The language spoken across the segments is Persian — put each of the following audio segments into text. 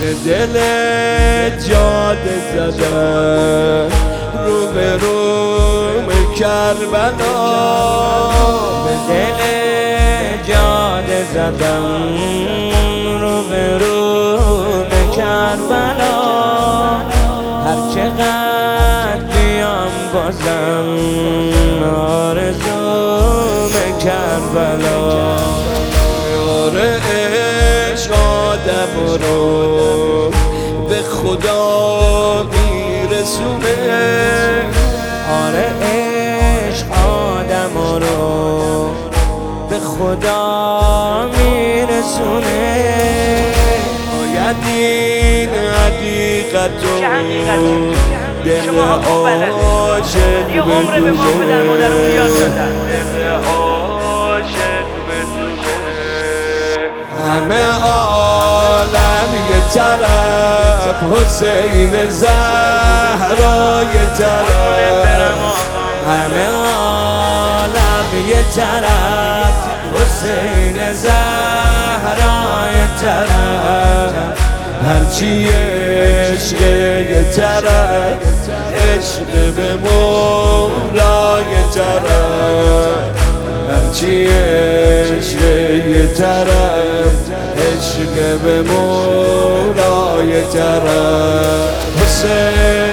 دل جاده زدم رو به روم کربلا، به دل جاده زدم رو به روم کربلا. هر چقدر بیام بازم آرزوم کربلا. یار عشق آدم رو به خدا میرسونه، آره عشق آدم رو به خدا میرسونه. باید این حقیقت رو دل عاشق بدونه. همه عالم یه طرف، حسین زهرا یه طرف، همه عالم یه طرف، حسین زهرا یه طرف. هرچی عشق یه طرف، عشق به مولا یه طرف. هرچی عشق یه طرف، عشق به مولا یه طرف. حسین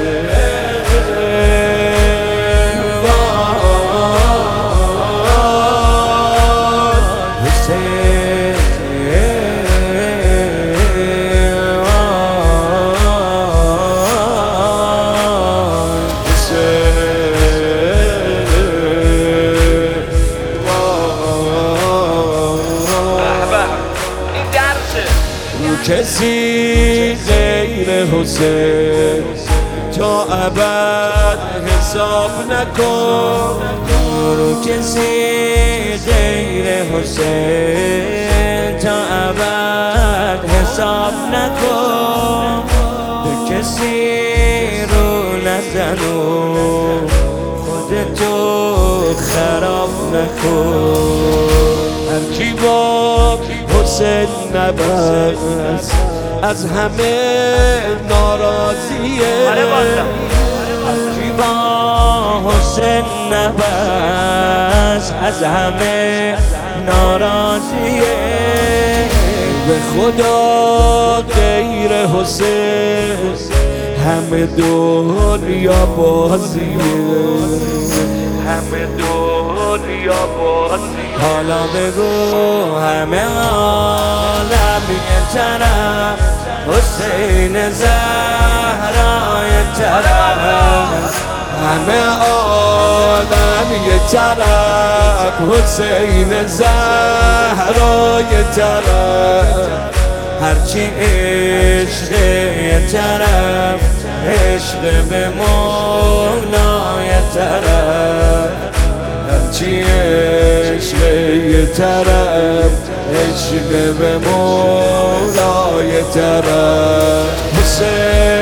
کسی غیر حسین تا ابد حساب نکن، رو کسی غیر حسین تا ابد حساب نکن. به کسی رو نزن و خودتو خراب نکن. هر کی با حسین نبست از همه ناراضیه، هر کی با حسین نبست از همه ناراضیه. به خدا غیر حسین همه دنیا بازیه، همه دنیا بازیه. حالا بگو همه عالم یه طرف، حسین زهرا یه طرف. همه عالم یه طرف، حسین زهرا یه طرف. هرچی عشق یه طرف، عشق به مولا یه طرف. هرچی عشق یه طرف، عشق به مولا یه طرف. حسین